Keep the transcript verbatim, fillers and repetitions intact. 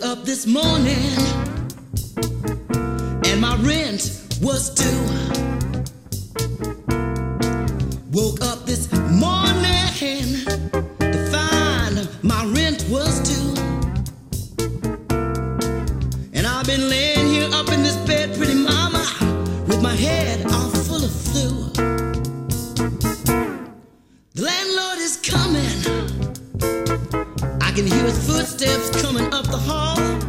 up this morning and my rent was due. Woke up this morning to find my rent was due. And I've been laying here up in this bed, pretty mama, with my head all full of flu. The landlord is coming, I can hear his footsteps coming up the hall.